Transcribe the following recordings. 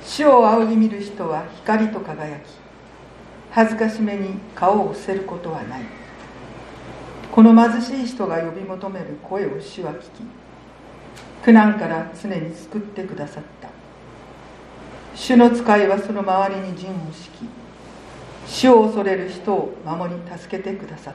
主を仰ぎ見る人は光と輝き、恥ずかしめに顔を伏せることはない。この貧しい人が呼び求める声を主は聞き、苦難から常に救ってくださった。主の使いはその周りに陣を敷き、主を恐れる人を守り助けてくださった。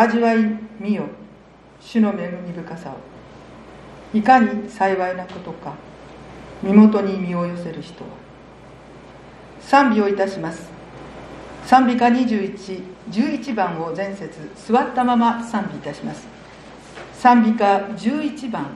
味わい見よ、主の恵み深さを。いかに幸いなことか、身元に身を寄せる人は。賛美をいたします。賛美歌21、11番を前節座ったまま賛美いたします。賛美歌11番。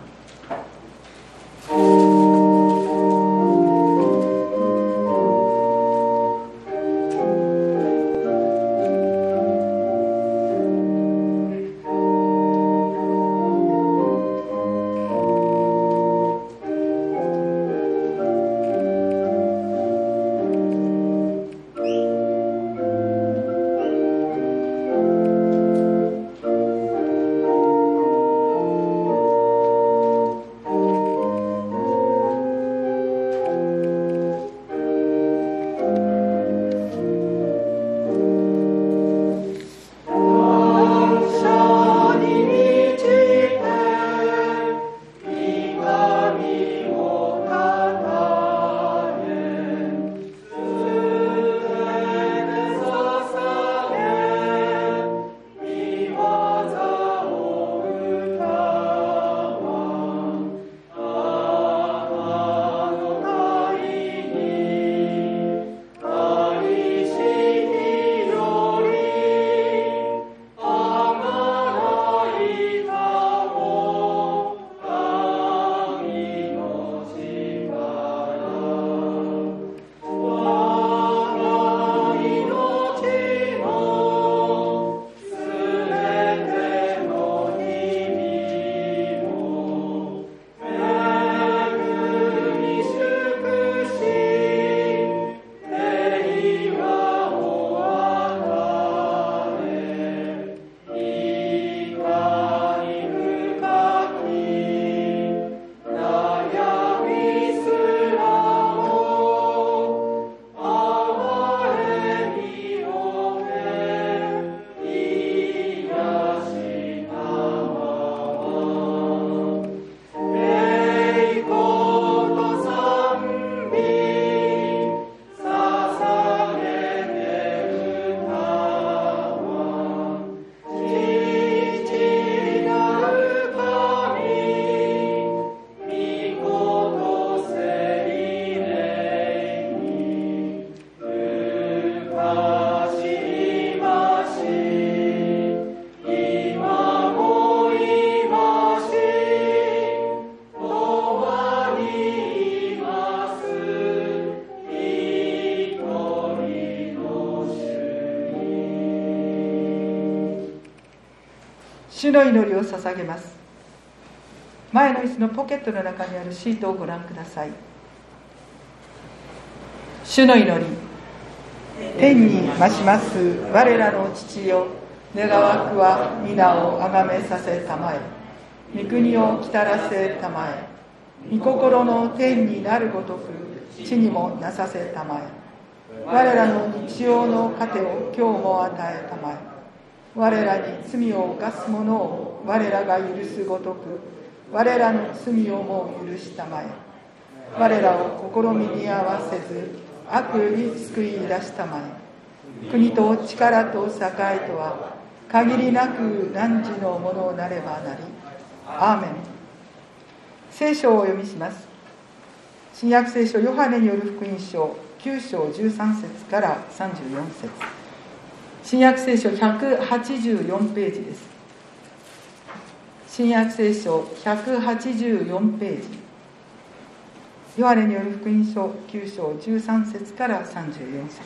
主の祈りを捧げます。前の椅子のポケットの中にあるシートをご覧ください。主の祈り。天に増します我らの父よ、願わくは皆をあがめさせたまえ、御国をきたらせたまえ、御心の天になるごとく地にもなさせたまえ。我らの日曜の糧を今日も与えたまえ。我らに罪を犯す者を我らが許すごとく我らの罪をも許したまえ。我らを試みに合わせず悪に救い出したまえ。国と力と栄とは限りなく汝のものなればなり。アーメン。聖書をお読みします。新約聖書ヨハネによる福音書9章13節から34節。新約聖書184ページです。新約聖書184ページ。ヨハネによる福音書9章13節から34節。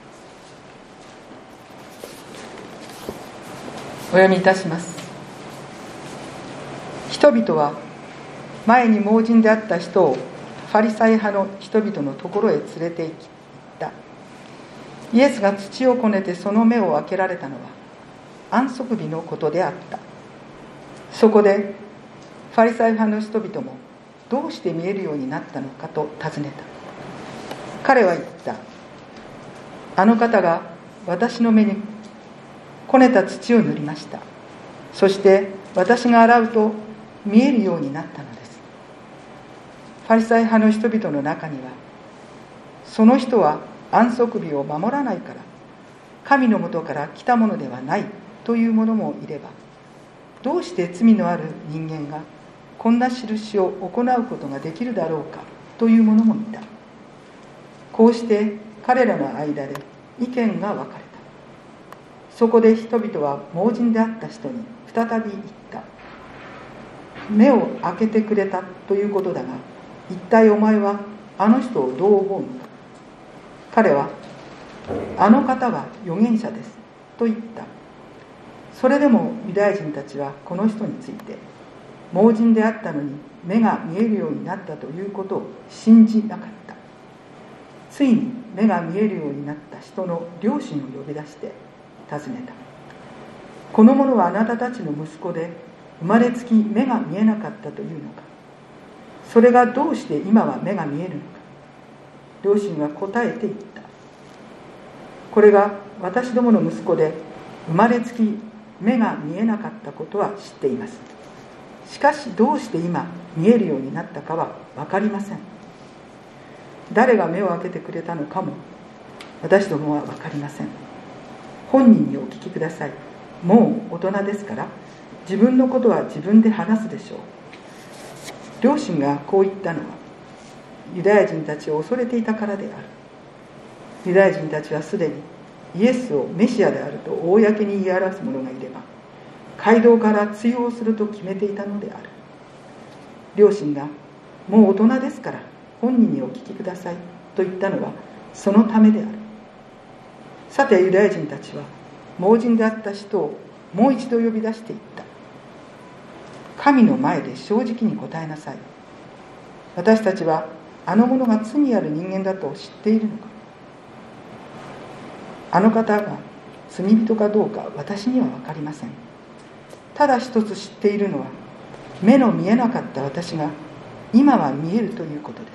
お読みいたします。人々は前に盲人であった人をファリサイ派の人々のところへ連れて行った。イエスが土をこねてその目を開けられたのは安息日のことであった。そこでファリサイ派の人々もどうして見えるようになったのかと尋ねた。彼は言った。あの方が私の目にこねた土を塗りました。そして私が洗うと見えるようになったのです。ファリサイ派の人々の中には、その人は安息日を守らないから神のもとから来たものではないという者もいれば、どうして罪のある人間がこんな印を行うことができるだろうかという者もいた。こうして彼らの間で意見が分かれた。そこで人々は盲人であった人に再び言った。目を開けてくれたということだが、一体お前はあの人をどう思うのか。彼は、あの方は預言者ですと言った。それでもユダヤ人たちはこの人について、盲人であったのに目が見えるようになったということを信じなかった。ついに目が見えるようになった人の両親を呼び出して尋ねた。この者はあなたたちの息子で、生まれつき目が見えなかったというのか。それがどうして今は目が見えるのか。両親は答えて言った。これが私どもの息子で、生まれつき目が見えなかったことは知っています。しかしどうして今見えるようになったかは分かりません。誰が目を開けてくれたのかも私どもは分かりません。本人にお聞きください。もう大人ですから自分のことは自分で話すでしょう。両親がこう言ったのは、ユダヤ人たちを恐れていたからである。ユダヤ人たちはすでにイエスをメシアであると公に言い表す者がいれば、街道から追放すると決めていたのである。両親がもう大人ですから本人にお聞きくださいと言ったのはそのためである。さてユダヤ人たちは盲人であった人をもう一度呼び出して言った。神の前で正直に答えなさい。私たちはあの者が罪ある人間だと知っているのか。あの方が罪人かどうか私には分かりません。ただ一つ知っているのは、目の見えなかった私が今は見えるということです。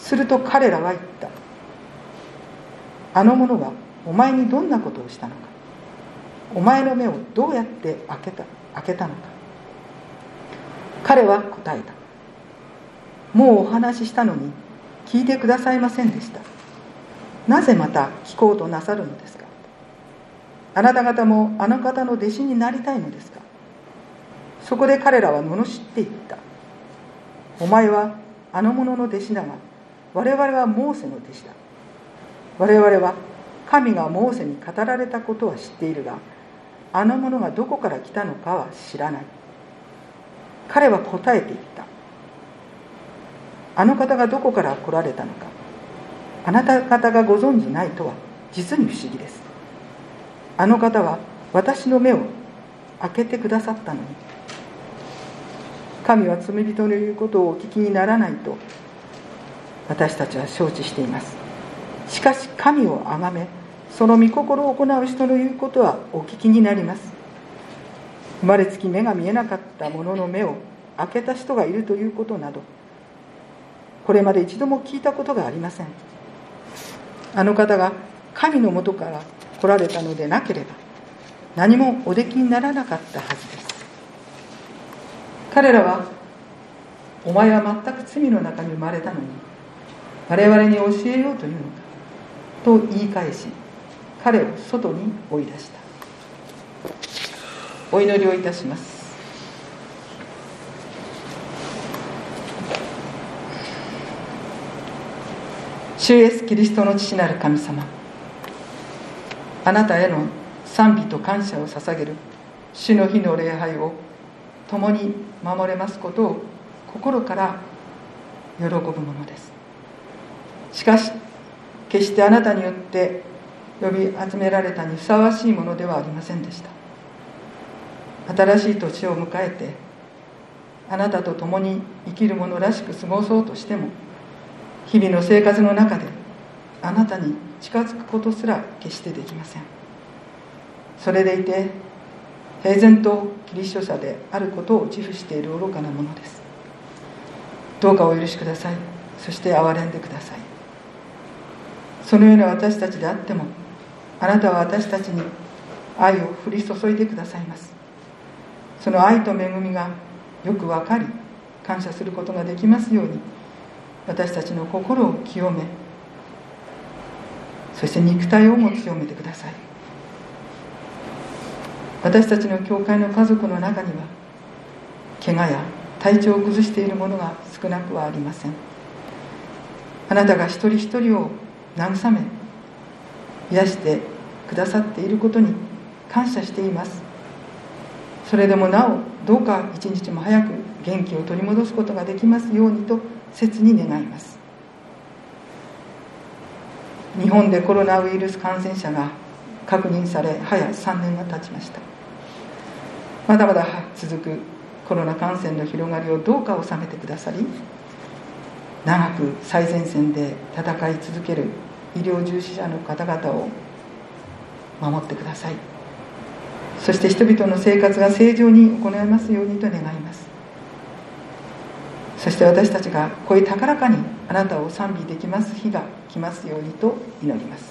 すると彼らは言った。あの者はお前にどんなことをしたのか。お前の目をどうやって開けたのか。彼は答えた。もうお話ししたのに聞いてくださいませんでした。なぜまた聞こうとなさるのですか。あなた方もあの方の弟子になりたいのですか。そこで彼らは罵って言った。お前はあの者の弟子だが、我々はモーセの弟子だ。我々は神がモーセに語られたことは知っているが、あの者がどこから来たのかは知らない。彼は答えて言った。あの方がどこから来られたのか、あなた方がご存じないとは実に不思議です。あの方は私の目を開けてくださったのに、神は罪人の言うことをお聞きにならないと私たちは承知しています。しかし神をあがめ、その御心を行う人の言うことはお聞きになります。生まれつき目が見えなかった者の目を開けた人がいるということなど、これまで一度も聞いたことがありません。あの方が神のもとから来られたのでなければ、何もおできにならなかったはずです。彼らは、お前は全く罪の中に生まれたのに、我々に教えようというのか、と言い返し、彼を外に追い出した。お祈りをいたします。主イエスキリストの父なる神様、あなたへの賛美と感謝を捧げる主の日の礼拝を共に守れますことを心から喜ぶものです。しかし決してあなたによって呼び集められたにふさわしいものではありませんでした。新しい年を迎えてあなたと共に生きる者らしく過ごそうとしても、日々の生活の中であなたに近づくことすら決してできません。それでいて平然とキリスト者であることを自負している愚かなものです。 どうかお許しください。そして憐れんでください。そのような私たちであっても、あなたは私たちに愛を降り注いでくださいます。その愛と恵みがよく分かり、感謝することができますように、私たちの心を清め、そして肉体をも清めてください。私たちの教会の家族の中には、怪我や体調を崩している者が少なくはありません。あなたが一人一人を慰め、癒してくださっていることに感謝しています。それでもなお、どうか一日も早く元気を取り戻すことができますようにと切に願います。日本でコロナウイルス感染者が確認され、早3年が経ちました。まだまだ続くコロナ感染の広がりをどうか収めてくださり、長く最前線で戦い続ける医療従事者の方々を守ってください。そして人々の生活が正常に行えますようにと願います。そして私たちが声高らかにあなたを賛美できます日が来ますようにと祈ります。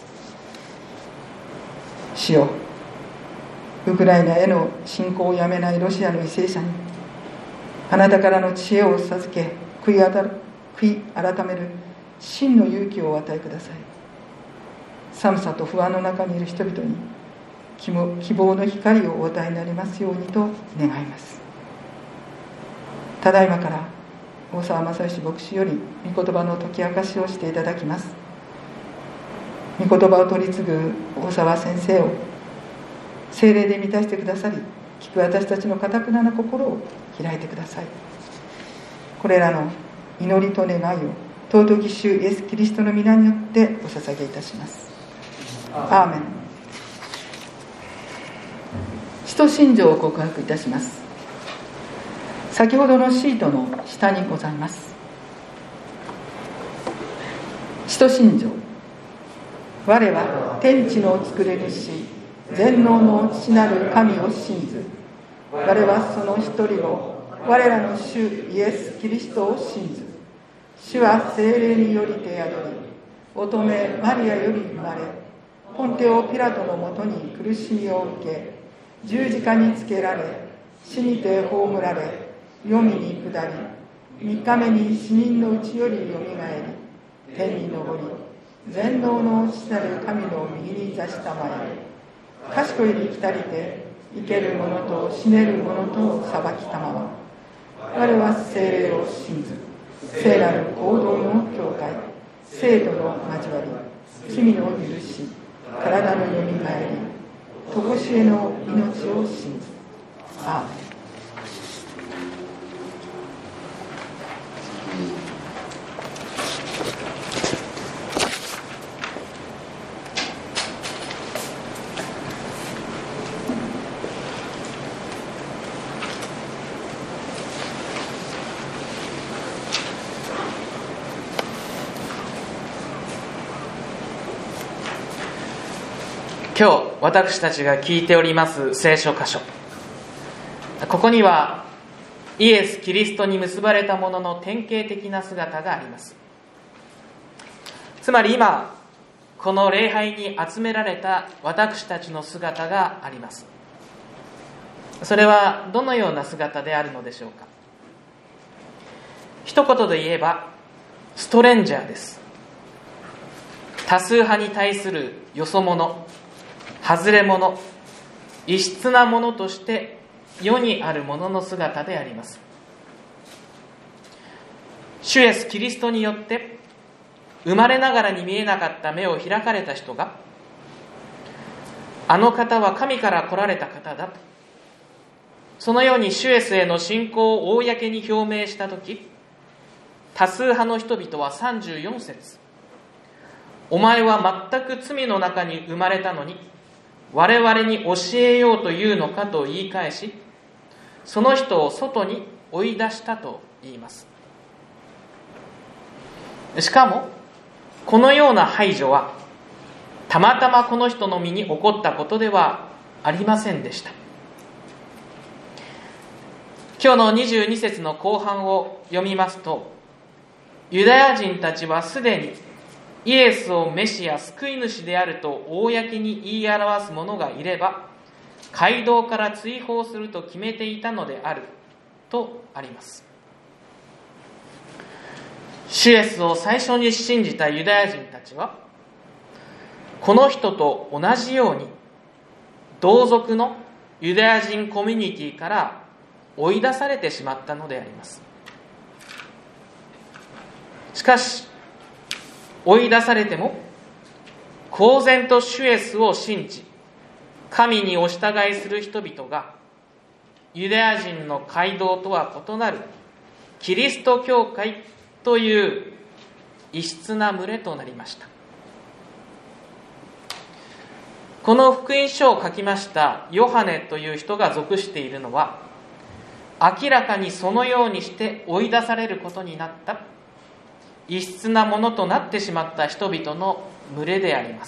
主よ、ウクライナへの侵攻をやめないロシアの為政者にあなたからの知恵を授け、悔い改める真の勇気をお与えください。寒さと不安の中にいる人々に希望の光をお与えになりますようにと願います。ただいまから大沢正義牧師より御言葉の解き明かしをしていただきます。御言葉を取り継ぐ大沢先生を聖霊で満たしてくださり、聞く私たちの堅くなな心を開いてください。これらの祈りと願いを尊き主イエス・キリストの皆によってお捧げいたします。アーメン。使徒信条を告白いたします。先ほどのシートの下にございます。使徒信条。我は天地の作れ主全能の父なる神を信ず。我はその一人を我らの主イエス・キリストを信ず。主は聖霊によりて宿り、乙女マリアより生まれ、ポンテオ・ピラトのもとに苦しみを受け、十字架につけられ、死にて葬られ、黄泉に下り、3日目に死人のうちよりよみがえり、天に昇り、全能の父なる神の右に座したまえ、賢いに来たりて、生ける者と死ねる者とを裁きたまわ。我は聖霊を信ず。聖なる行動の教会、聖徒の交わり、罪の許し、体のよみがえり、常しえの命を信ず。アーメン。 今日私たちが聞いております聖書箇所、ここにはイエス・キリストに結ばれた者の典型的な姿があります。つまり今この礼拝に集められた私たちの姿があります。それはどのような姿であるのでしょうか。一言で言えばストレンジャーです。多数派に対するよそ者、外れ者、異質なものとして世にあるものの姿であります。主イエス・キリストによって生まれながらに見えなかった目を開かれた人が、あの方は神から来られた方だと、そのように主イエスへの信仰を公に表明したとき、多数派の人々は34節、お前は全く罪の中に生まれたのに我々に教えようというのかと言い返し、その人を外に追い出したと言います。しかもこのような排除はたまたまこの人の身に起こったことではありませんでした。今日の22節の後半を読みますと、 ユダヤ人たちはすでにイエスをメシア、救い主であると公に言い表す者がいれば、街道から追放すると決めていたのであるとあります。主イエスを最初に信じたユダヤ人たちは、この人と同じように同族のユダヤ人コミュニティから追い出されてしまったのであります。しかし追い出されても公然と主イエスを信じ、神にお従いする人々がユダヤ人の街道とは異なるキリスト教会という異質な群れとなりました。この福音書を書きましたヨハネという人が属しているのは、明らかにそのようにして追い出されることになった異質なものとなってしまった人々の群れであります。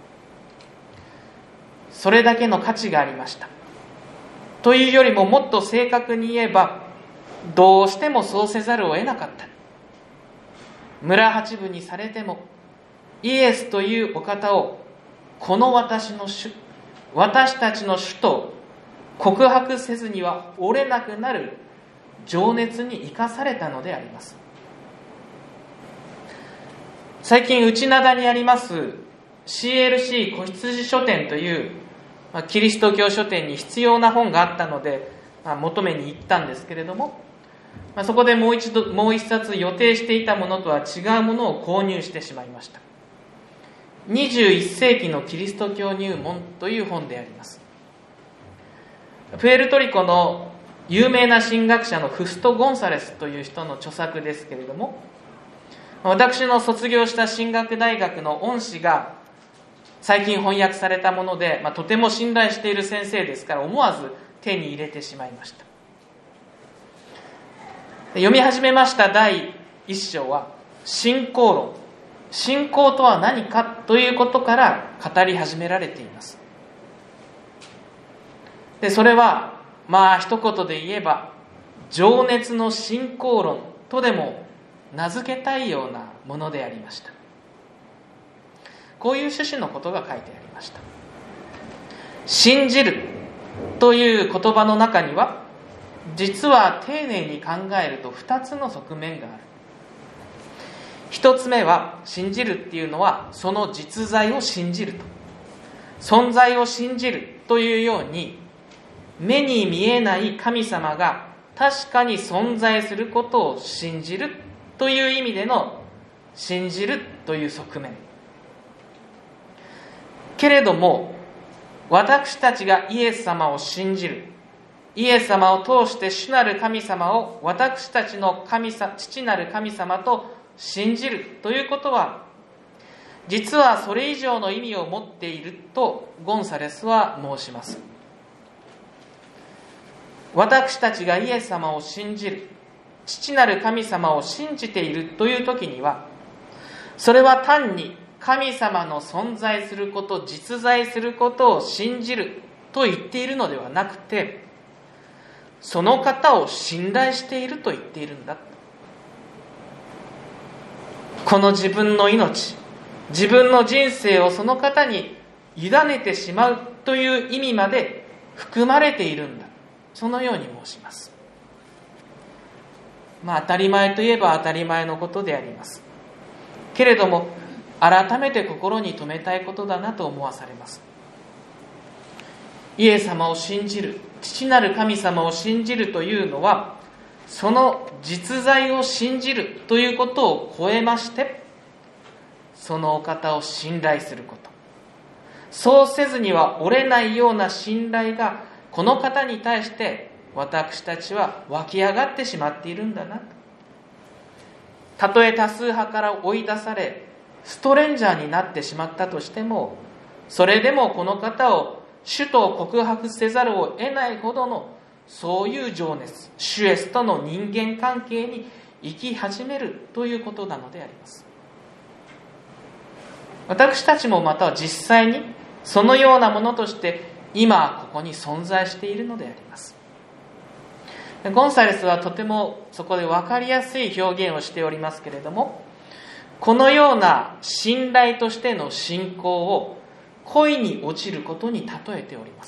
それだけの価値がありました。というよりももっと正確に言えば、どうしてもそうせざるを得なかった。村八分にされてもイエスというお方をこの私の主、私たちの主と告白せずには折れなくなる情熱に生かされたのであります。最近内灘にあります CLC 子羊書店というキリスト教書店に必要な本があったので求めに行ったんですけれども、そこでもう一冊予定していたものとは違うものを購入してしまいました。21世紀のキリスト教入門という本であります。プエルトリコの有名な神学者のフスト・ゴンサレスという人の著作ですけれども、私の卒業した神学大学の恩師が最近翻訳されたもので、とても信頼している先生ですから思わず手に入れてしまいました。読み始めました第一章は信仰論、信仰とは何かということから語り始められています。でそれは一言で言えば情熱の信仰論とでも名付けたいようなものでありました。こういう趣旨のことが書いてありました。信じるという言葉の中には実は丁寧に考えると2つの側面がある。1つ目は、信じるっていうのはその実在を信じると、存在を信じるというように目に見えない神様が確かに存在することを信じるという意味での信じるという側面。けれども私たちがイエス様を信じる、イエス様を通して主なる神様を私たちの父なる神様と信じるということは、実はそれ以上の意味を持っているとゴンサレスは申します。私たちがイエス様を信じる、父なる神様を信じているという時には、それは単に神様の存在すること、実在することを信じると言っているのではなくて、その方を信頼していると言っているんだ。この自分の命、自分の人生をその方に委ねてしまうという意味まで含まれているんだ。そのように申します。当たり前といえば当たり前のことであります。けれども改めて心に留めたいことだなと思わされます。イエス様を信じる、父なる神様を信じるというのは、その実在を信じるということを超えまして、そのお方を信頼すること。そうせずには折れないような信頼がこの方に対して私たちは湧き上がってしまっているんだなと。たとえ多数派から追い出されストレンジャーになってしまったとしても、それでもこの方を主と告白せざるを得ないほどのそういう情熱、主イエスとの人間関係に生き始めるということなのであります。私たちもまたは実際にそのようなものとして今ここに存在しているのであります。 ゴンサレスはとてもそこで分かりやすい表現をしておりますけれども、このような信頼としての信仰を恋に落ちることに例えております。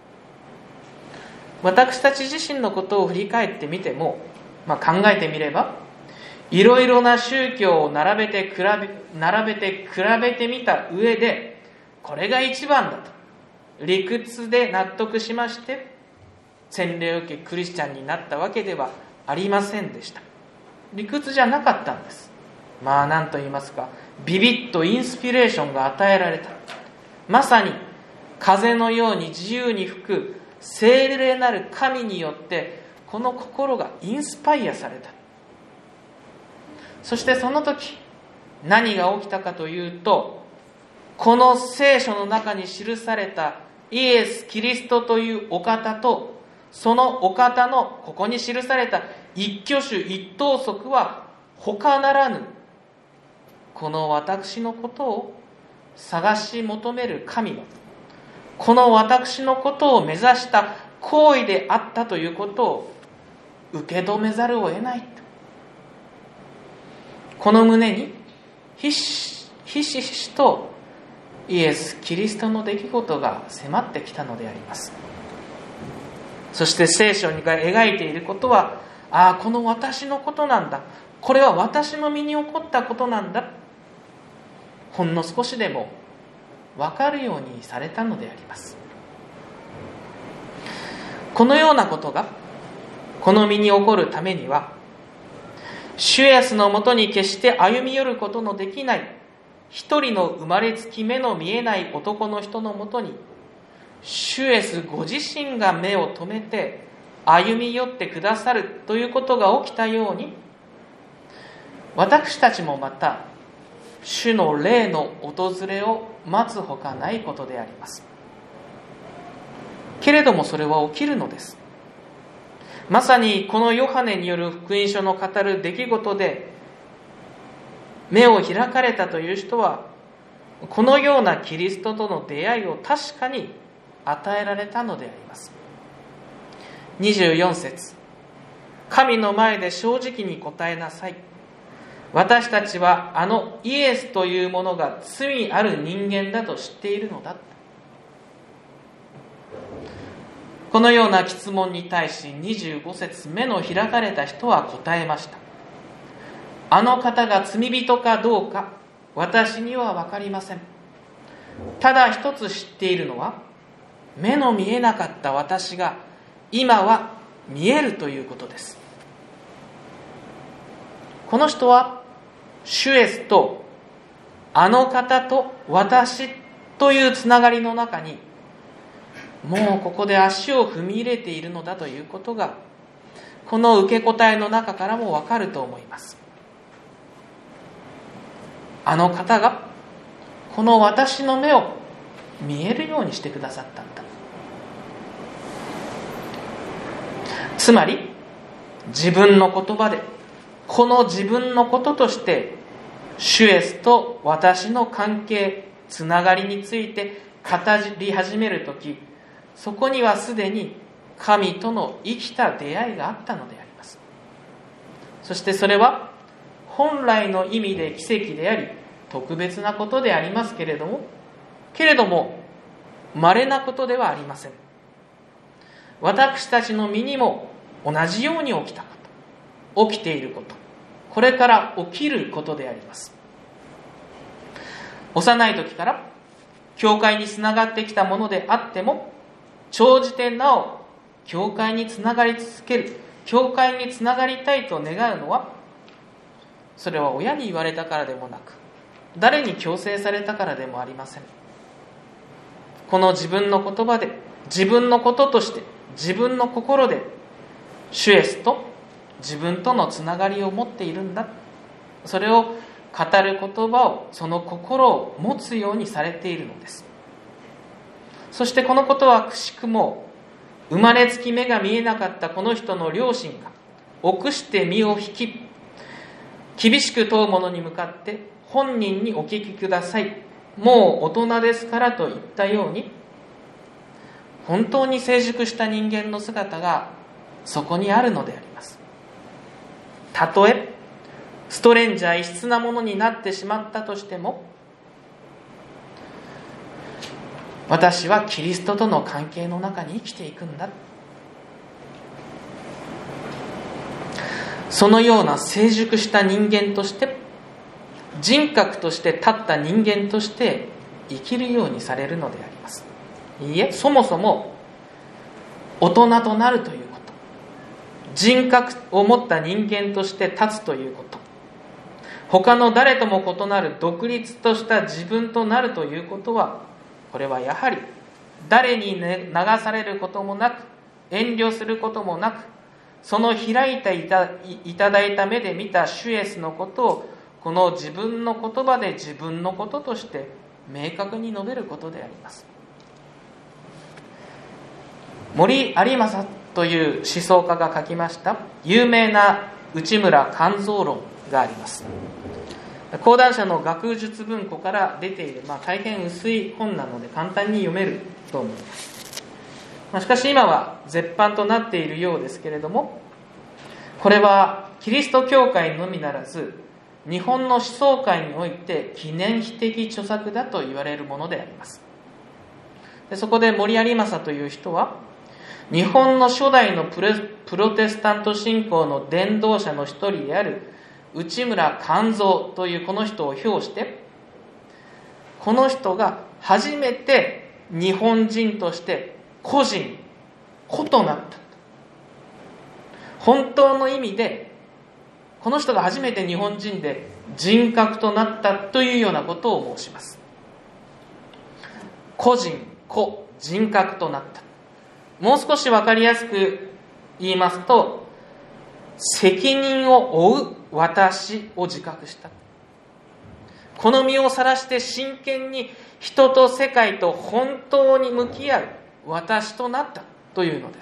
私たち自身のことを振り返ってみても、考えてみれば、いろいろな宗教を並べて比べてみた上で、これが一番だと理屈で納得しまして洗礼を受けクリスチャンになったわけではありませんでした。理屈じゃなかったんです。何と言いますか、ビビッとインスピレーションが与えられた、まさに風のように自由に吹く聖霊なる神によってこの心がインスパイアされた。そしてその時何が起きたかというと、この聖書の中に記されたイエス・キリストというお方と、そのお方のここに記された一挙手一投足は他ならぬ、この私のことを探し求める神の、この私のことを目指した行為であったということを受け止めざるを得ない。この胸にひしひしとイエス・キリストの出来事が迫ってきたのであります。そして聖書が描いていることは、この私のことなんだ、これは私の身に起こったことなんだ、ほんの少しでも分かるようにされたのであります。このようなことがこの身に起こるためには、主イエスのもとに決して歩み寄ることのできない一人の生まれつき目の見えない男の人のもとに、主イエスご自身が目を留めて歩み寄ってくださるということが起きたように、私たちもまた主の霊の訪れを待つほかないことであります。けれどもそれは起きるのです。まさにこのヨハネによる福音書の語る出来事で目を開かれたという人は、このようなキリストとの出会いを確かに与えられたのであります。24節、神の前で正直に答えなさい。私たちはあのイエスというものが罪ある人間だと知っているのだ。このような質問に対し25節、目の開かれた人は答えました。あの方が罪人かどうか私には分かりません。ただ一つ知っているのは、目の見えなかった私が今は見えるということです。この人は主イエスとあの方と私というつながりの中にもうここで足を踏み入れているのだということが、この受け答えの中からも分かると思います。あの方がこの私の目を見えるようにしてくださったんだ。つまり自分の言葉でこの自分のこととして主イエスと私の関係、つながりについて語り始めるとき、そこにはすでに神との生きた出会いがあったのであります。そしてそれは本来の意味で奇跡であり特別なことでありますけれども稀なことではありません。私たちの身にも同じように起きたこと、起きていること、これから起きることであります。幼い時から教会につながってきたものであっても、長じてなお教会につながり続ける、教会につながりたいと願うのは、それは親に言われたからでもなく、誰に強制されたからでもありません。この自分の言葉で、自分のこととして、自分の心で主イエスと自分とのつながりを持っているんだ、それを語る言葉を、その心を持つようにされているのです。そしてこのことはくしくも生まれつき目が見えなかったこの人の両親が臆して身を引き、厳しく問う者に向かって本人にお聞きください、もう大人ですからと言ったように、本当に成熟した人間の姿がそこにあるのであります。たとえストレンジャー異質なものになってしまったとしても、私はキリストとの関係の中に生きていくんだ。そのような成熟した人間として、人格として立った人間として生きるようにされるのであります。いいえ、そもそも大人となるということ、人格を持った人間として立つということ、他の誰とも異なる独立とした自分となるということは、これはやはり誰に流されることもなく、遠慮することもなく、その開いていただいた目で見た主イエスのことを、この自分の言葉で自分のこととして明確に述べることであります。森有正という思想家が書きました有名な内村勘三論があります。講談社の学術文庫から出ている、大変薄い本なので簡単に読めると思います。しかし今は絶版となっているようですけれども、これはキリスト教会のみならず日本の思想界において記念碑的著作だと言われるものであります。でそこで森有正という人は、日本の初代のプロテスタント信仰の伝道者の一人である内村勘三というこの人を評して、この人が初めて日本人として個となった、本当の意味でこの人が初めて日本人で人格となったというようなことを申します。人格となった。もう少し分かりやすく言いますと、責任を負う私を自覚した。この身をさらして真剣に人と世界と本当に向き合う私となったというのです。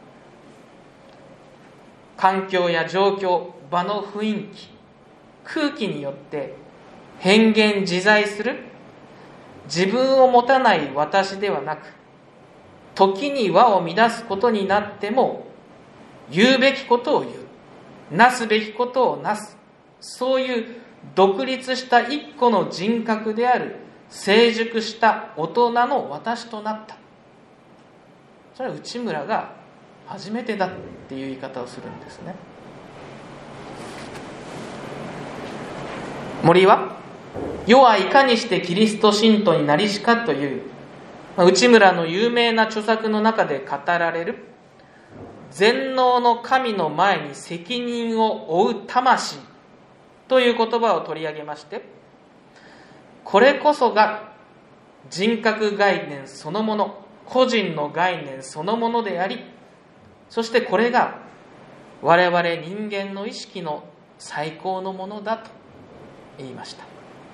環境や状況、場の雰囲気、空気によって変幻自在する自分を持たない私ではなく、時に輪を乱すことになっても言うべきことを言う、なすべきことをなす、そういう独立した一個の人格である成熟した大人の私となった。それは内村が初めてだっていう言い方をするんですね。森は世はいかにしてキリスト信徒になりしかという内村の有名な著作の中で語られる全能の神の前に責任を負う魂という言葉を取り上げまして、これこそが人格概念そのもの、個人の概念そのものであり、そしてこれが我々人間の意識の最高のものだと言いました。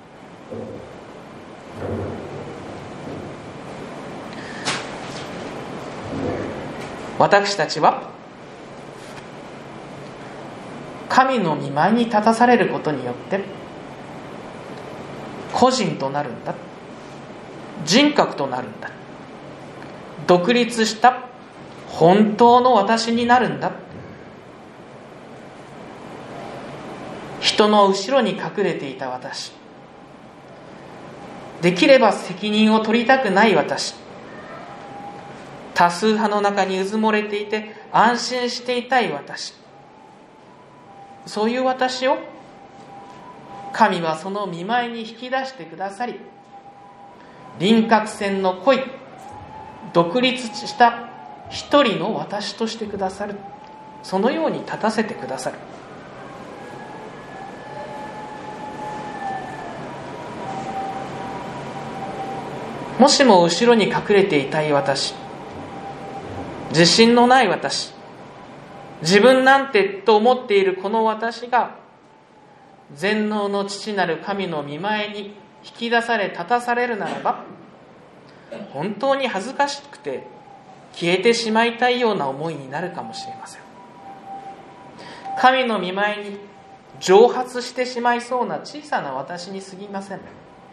私たちは神の御前に立たされることによって個人となるんだ、人格となるんだ、独立した本当の私になるんだ。人の後ろに隠れていた私、できれば責任を取りたくない私、多数派の中にうずもれていて安心していたい私、そういう私を神はその御前に引き出してくださり、輪郭線の濃い独立した一人の私としてくださる。そのように立たせてくださる。もしも後ろに隠れていたい私、自信のない私、自分なんてと思っているこの私が全能の父なる神の御前に引き出され立たされるならば、本当に恥ずかしくて消えてしまいたいような思いになるかもしれません。神の御前に蒸発してしまいそうな小さな私に過ぎません。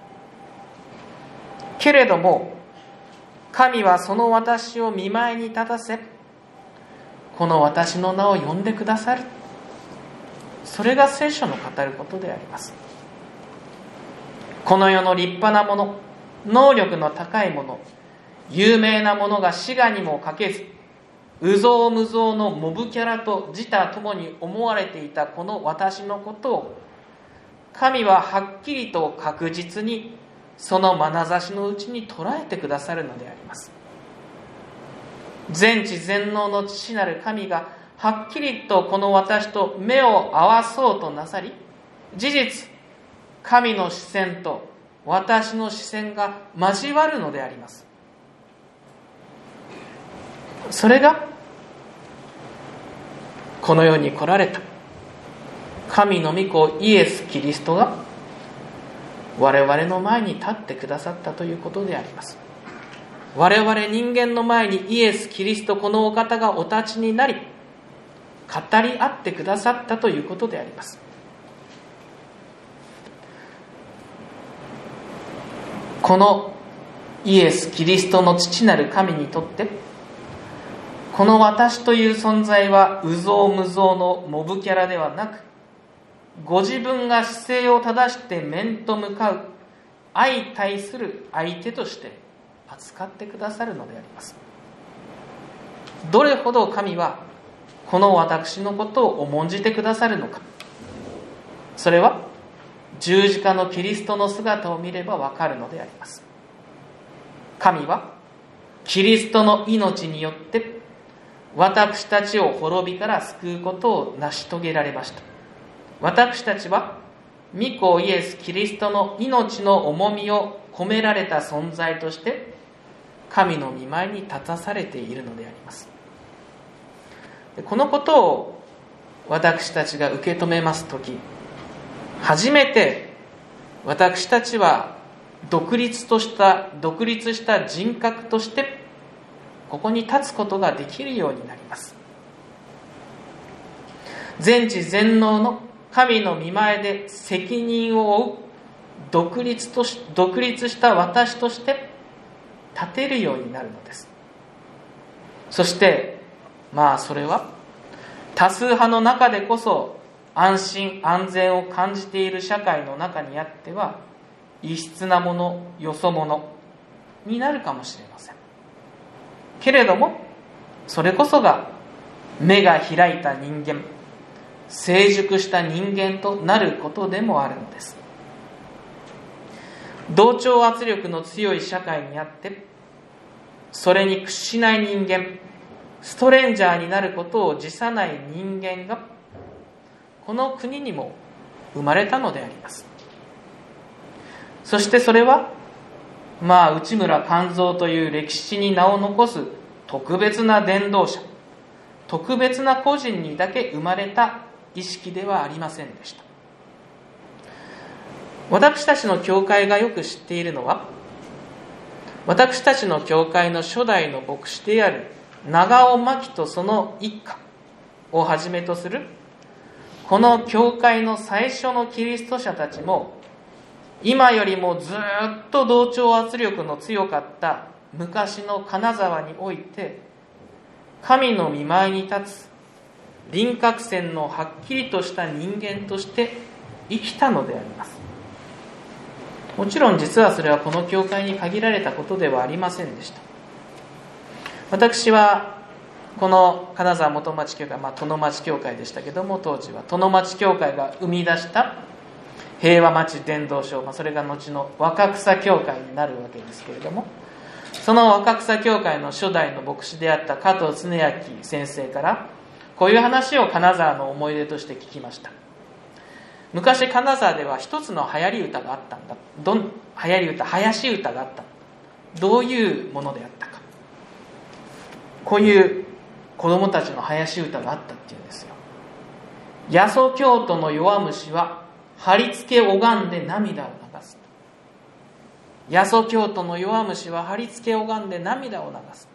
けれども神はその私を御前に立たせ、 この私の名を呼んでくださる。それが聖書の語ることであります。この世の立派なもの、能力の高いもの、有名なものが滋賀にもかけず、有象無象のモブキャラと自他ともに思われていたこの私のことを、神ははっきりと確実にその眼差しのうちに捉えてくださるのであります。全知全能の父なる神がはっきりとこの私と目を合わそうとなさり、事実神の視線と私の視線が交わるのであります。それがこの世に来られた神の御子イエス・キリストが我々の前に立ってくださったということであります。我々人間の前にイエス・キリストこのお方がお立ちになり、語り合ってくださったということであります。このイエス・キリストの父なる神にとって、この私という存在は有象無象のモブキャラではなく、ご自分が姿勢を正して面と向かう相対する相手として扱ってくださるのであります。どれほど神はこの私のことを重んじてくださるのか、それは十字架のキリストの姿を見ればわかるのであります。神はキリストの命によって私たちを滅びから救うことを成し遂げられました。私たちは御子イエス・キリストの命の重みを込められた存在として神の御前に立たされているのであります。このことを私たちが受け止めますとき、初めて私たちは独立した人格としてここに立つことができるようになります。全知全能の神の御前で責任を負う独立した私として立てるようになるのです。そしてそれは多数派の中でこそ安心安全を感じている社会の中にあっては異質なもの、よそ者になるかもしれませんけれども、それこそが目が開いた人間、成熟した人間となることでもあるのです。同調圧力の強い社会にあってそれに屈しない人間、ストレンジャーになることを辞さない人間がこの国にも生まれたのであります。そしてそれは内村勘三という歴史に名を残す特別な伝道者、特別な個人にだけ生まれた意識ではありませんでした。私たちの教会がよく知っているのは、私たちの教会の初代の牧師である長尾真希とその一家をはじめとするこの教会の最初のキリスト者たちも、今よりもずっと同調圧力の強かった昔の金沢において神の御前に立つ輪郭線のはっきりとした人間として生きたのであります。もちろん実はそれはこの教会に限られたことではありませんでした。私はこの金沢元町教会、殿町教会でしたけども、当時は殿町教会が生み出した平和町伝道所、それが後の若草教会になるわけですけれども、その若草教会の初代の牧師であった加藤恒明先生からこういう話を金沢の思い出として聞きました。昔金沢では一つの流行り歌があったんだ。流行り歌、林歌があった。どういうものであったか。こういう子供たちの林歌があったっていうんですよ。八十京都の弱虫は貼り付け拝んで涙を流す。八十京都の弱虫は貼り付け拝んで涙を流す。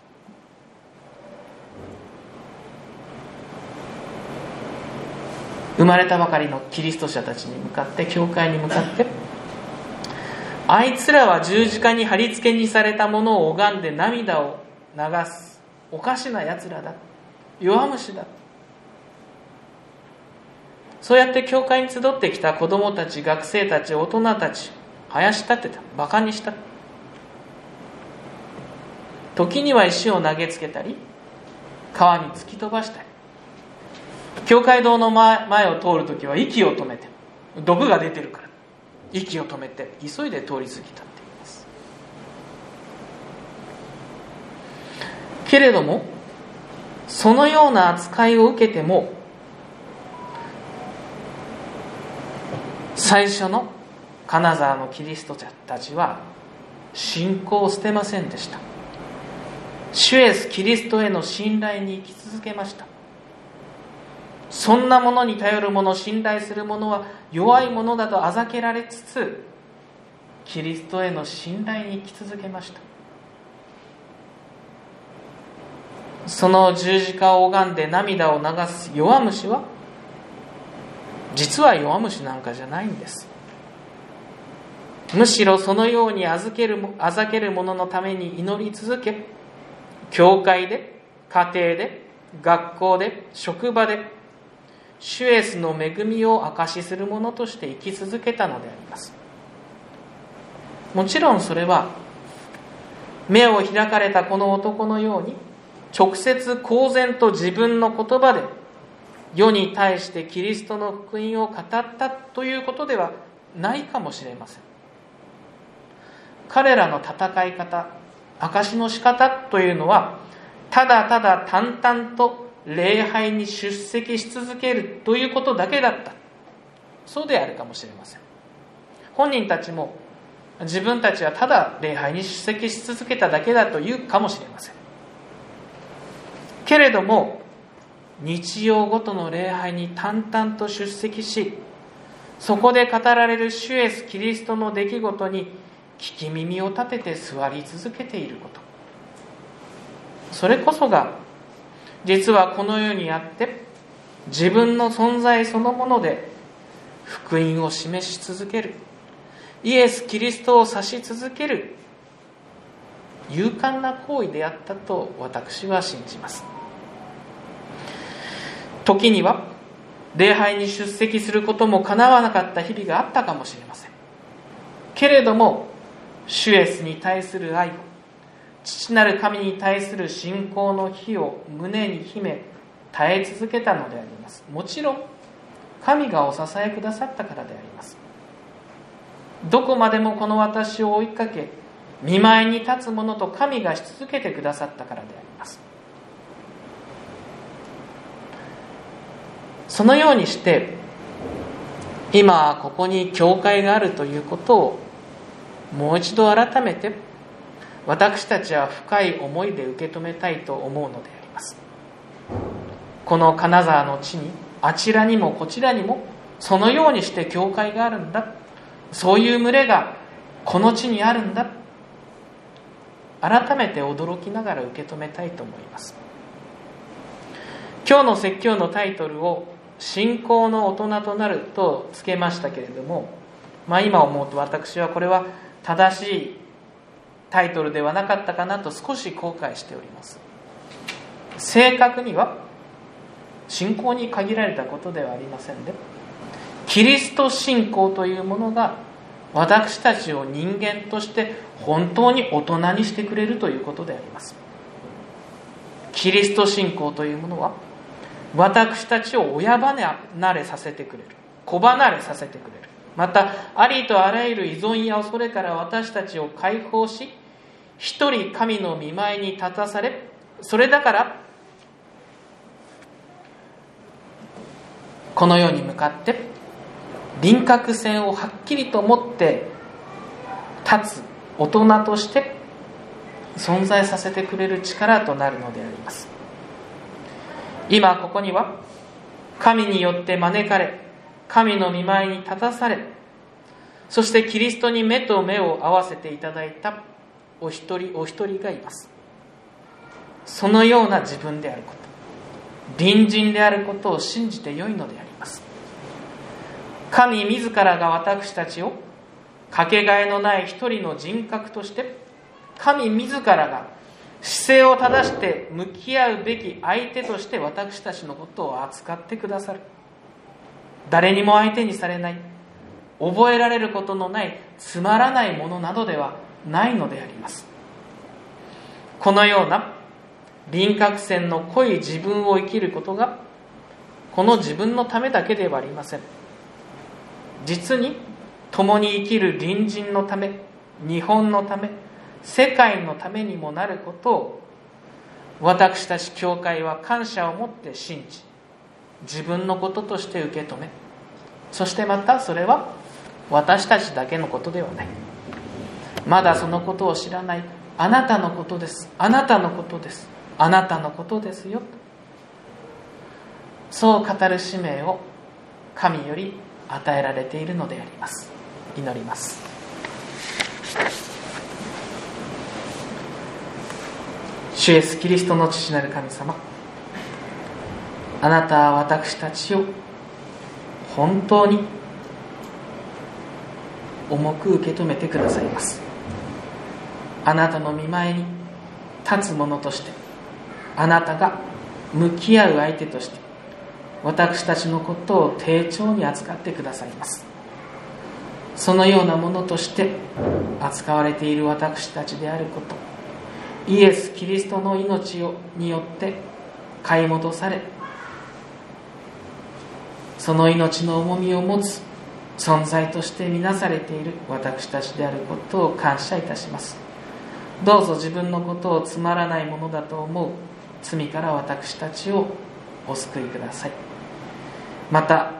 生まれたばかりのキリスト者たちに向かって、教会に向かって、あいつらは十字架に貼り付けにされたものを拝んで涙を流すおかしなやつらだ。 弱虫だ。そうやって教会に集ってきた子供たち、学生たち、大人たち、はやし立てた、バカにした。時には石を投げつけたり、川に突き飛ばしたり、教会堂の前を通るときは息を止めて、毒が出てるから息を止めて急いで通り過ぎたって言います。けれどもそのような扱いを受けても、最初の金沢のキリスト者たちは信仰を捨てませんでした。主イエスキリストへの信頼に生き続けました。そんなものに頼る者、信頼する者は弱い者だとあざけられつつ、キリストへの信頼に生き続けました。その十字架を拝んで涙を流す弱虫は、実は弱虫なんかじゃないんです。むしろそのようにあざける者のために祈り続け、教会で、家庭で、学校で、職場で主イエスの恵みを証しする者として生き続けたのであります。もちろんそれは目を開かれたこの男のように直接公然と自分の言葉で世に対してキリストの福音を語ったということではないかもしれません。彼らの戦い方、証しの仕方というのは、ただただ淡々と礼拝に出席し続けるということだけだった。そうであるかもしれません。本人たちも自分たちはただ礼拝に出席し続けただけだというかもしれません。けれども日曜ごとの礼拝に淡々と出席し、そこで語られる主イエスキリストの出来事に聞き耳を立てて座り続けていること、それこそが実はこの世にあって自分の存在そのもので福音を示し続ける、イエス・キリストを指し続ける勇敢な行為であったと私は信じます。時には礼拝に出席することも叶わなかった日々があったかもしれません。けれども主イエスに対する愛を、父なる神に対する信仰の火を胸に秘め耐え続けたのであります。もちろん神がお支えくださったからであります。どこまでもこの私を追いかけ見舞いに立つものと神がし続けてくださったからであります。そのようにして今ここに教会があるということをもう一度改めて私たちは深い思いで受け止めたいと思うのであります。この金沢の地にあちらにもこちらにもそのようにして教会があるんだ、そういう群れがこの地にあるんだ、改めて驚きながら受け止めたいと思います。今日の説教のタイトルを信仰の大人となるとつけましたけれども、今思うと私はこれは正しいタイトルではなかったかなと少し後悔しております。正確には信仰に限られたことではありませんで、キリスト信仰というものが私たちを人間として本当に大人にしてくれるということであります。キリスト信仰というものは私たちを親離れさせてくれる、子離れさせてくれる、またありとあらゆる依存や恐れから私たちを解放し、一人神の御前に立たされ、それだからこの世に向かって輪郭線をはっきりと持って立つ大人として存在させてくれる力となるのであります。今ここには神によって招かれ、神の御前に立たされ、そしてキリストに目と目を合わせていただいたお一人お一人がいます。そのような自分であること、隣人であることを信じてよいのであります。神自らが私たちをかけがえのない一人の人格として、神自らが姿勢を正して向き合うべき相手として私たちのことを扱ってくださる。誰にも相手にされない、覚えられることのないつまらないものなどではないのであります。このような輪郭線の濃い自分を生きることが、この自分のためだけではありません。実に共に生きる隣人のため、日本のため、世界のためにもなることを、私たち教会は感謝を持って信じ、自分のこととして受け止め、そしてまたそれは私たちだけのことではない。まだそのことを知らないあなたのことです。あなたのことです。あなたのことですよ。そう語る使命を神より与えられているのであります。祈ります。主イエスキリストの父なる神様、あなたは私たちを本当に重く受け止めてくださいます。あなたの御前に立つ者として、あなたが向き合う相手として、私たちのことを丁重に扱ってくださいます。そのようなものとして扱われている私たちであること、イエス・キリストの命によって買い戻され、その命の重みを持つ存在として見なされている私たちであることを感謝いたします。どうぞ自分のことをつまらないものだと思う罪から私たちをお救いください。また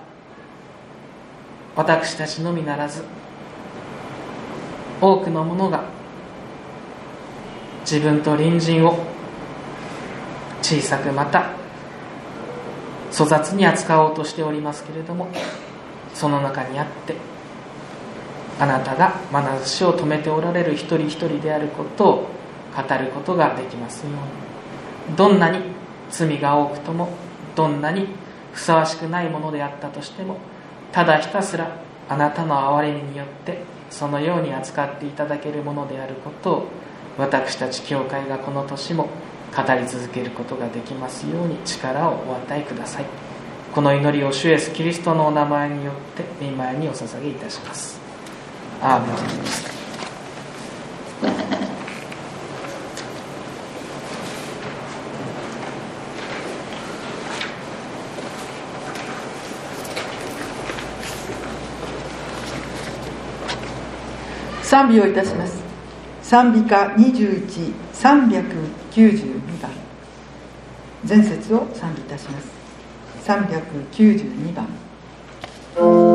私たちのみならず、多くの者が自分と隣人を小さくまた粗雑に扱おうとしておりますけれども、その中にあってあなたが眼差しを止めておられる一人一人であることを語ることができますように。どんなに罪が多くとも、どんなにふさわしくないものであったとしても、ただひたすらあなたの憐れみによってそのように扱っていただけるものであることを、私たち教会がこの年も語り続けることができますように力をお与えください。この祈りを主イエスキリストのお名前によって御前にお捧げいたします。アーメン。 賛美をいたします。賛美歌21、392番。前節を賛美いたします。392番。